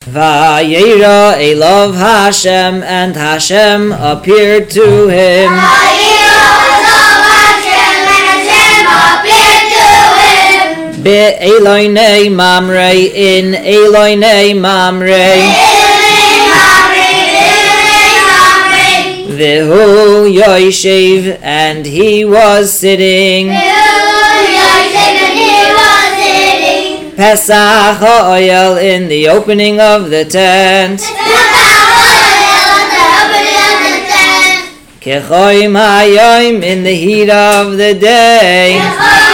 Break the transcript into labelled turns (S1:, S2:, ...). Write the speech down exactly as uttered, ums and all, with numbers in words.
S1: Vayera Elov Hashem, and Hashem appeared to him. Be Eloinei Mamre, in Eloinei Mamre. Vehu Yoshev, and he was sitting. Pesach ha'oyel, in the opening of the tent. Kechoim hayom, in the heat of the day.